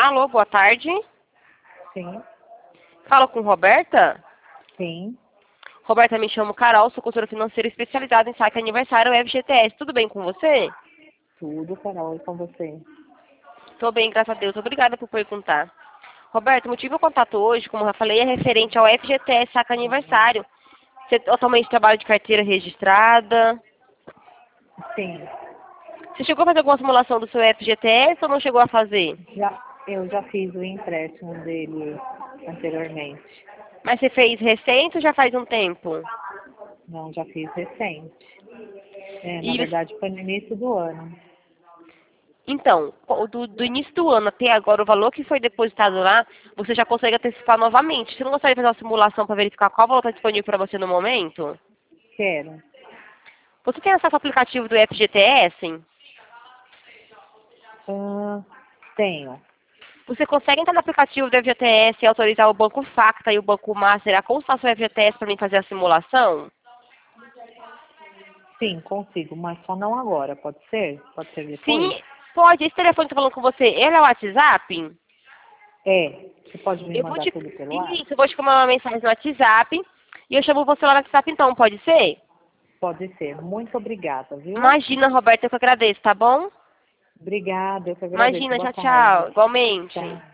Alô, boa tarde. Sim, Falo com Roberta. sim, Roberta, me chamo Carol, sou consultora financeira especializada em saque aniversário FGTS. Tudo bem com você? tudo, Carol, e com você? Tô bem, graças a Deus. Obrigada por perguntar. Roberta, o motivo do contato hoje, como eu já falei, é referente ao FGTS saque aniversário. Você atualmente trabalha de carteira registrada. Sim, Você chegou a fazer alguma simulação do seu FGTS ou não chegou a fazer? eu já fiz o empréstimo dele anteriormente. Mas você fez recente ou já faz um tempo? Não, já fiz recente. Na E você- verdade, foi no início do ano. Então, do início do ano até agora, o valor que foi depositado lá, você já consegue antecipar novamente. Você não gostaria de fazer uma simulação para verificar qual valor está disponível para você no momento? Quero. Você tem acesso ao aplicativo do FGTS? Ah, tenho. Você consegue entrar no aplicativo do FGTS e autorizar o Banco Facta e o Banco Master a consultar seu FGTS para mim fazer a simulação? Sim, consigo, mas só não agora. Pode ser? Pode ser depois? Sim, pode. Esse telefone que eu tô falando com você, ele é o WhatsApp? É. Você pode me Eu vou mandar te... tudo pelo ar? Isso, eu vou te mandar uma mensagem no WhatsApp e eu chamo você lá no WhatsApp então, pode ser? Pode ser. Muito obrigada, viu? Imagina, Roberta, eu que agradeço, tá bom? Obrigada, eu que agradeço. Imagina, Boa tchau, tarde. tchau. Igualmente. Tchau.